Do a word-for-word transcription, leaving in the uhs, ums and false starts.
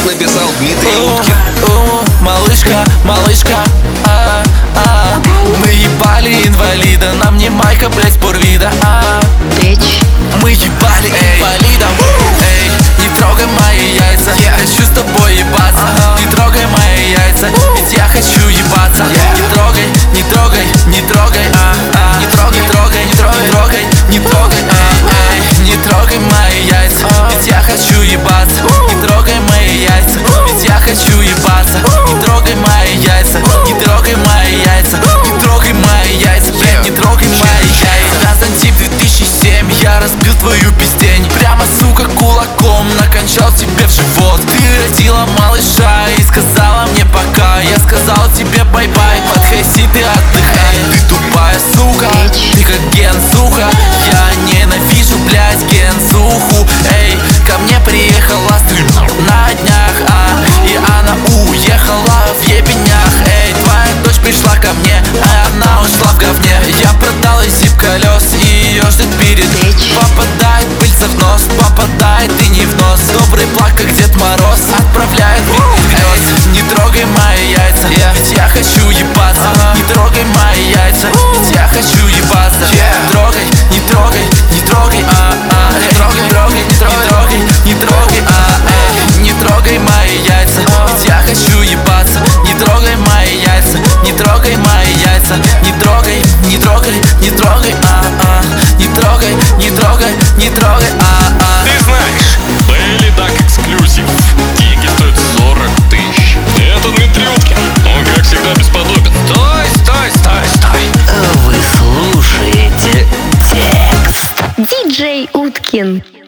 написал Дмитрий Уткин. Малышка, малышка, а, а. Мы ебали инвалида, нам не майка, блять, спорвида, а. Мы ебали инвалида, эй, не трогай мои яйца, я хочу с тобой ебаться. Не трогай мои яйца, ведь я хочу ебаться. Не трогай, не трогай, не трогай, а, а. Не трогай, трогай, не трогай, трогай, не трогай, эй, эй. Не трогай мои яйца, ведь я хочу ебаться. Не трогай мои яйца, ведь я хочу ебаться. Не трогай мои яйца, не трогай мои яйца, не трогай мои яйца, блядь, не трогай мои яйца. Константин две тысячи семь, я разбил твою пиздень. Прямо, сука, кулаком накончал тебе в живот. Ты родила малыша и сказала мне пока. Я сказал тебе бай-бай, подхайси, ты отдыхай. Ты тупая сука, ты как гензуха. Я ненавижу, блядь, гензуху. Эй, ко мне приехала стрим на днях, а. И она уехала в ебенях. Эй, твоя дочь пришла ко мне, а она ушла в говне. Я продал ей зип колес, и ее ждет перед. Попадает пыльца в нос, попадает и не в нос. Добрый плак, как Дед Мороз, отправляет в грез. Не трогай мои яйца, ведь я хочу ебаться. Не трогай мои яйца, ведь я хочу ебаться. Не трогай, не трогай, не трогай, а, а. Не трогай, трогай, не трогай, не трогай, а, э. Не трогай мои яйца, ведь я хочу ебаться. Не трогай мои яйца, не трогай мои яйца. Не трогай, не трогай, не трогай, а, а. Не трогай, не трогай, не трогай, а, а. Ты знаешь, Daily Duck эксклюзив. Гиги стоит сорок тысяч. Это Дмитрий Уткин. Он, как всегда, бесподобен. Стой, стой, стой, стой. Вы слушаете текст. Диджей Уткин.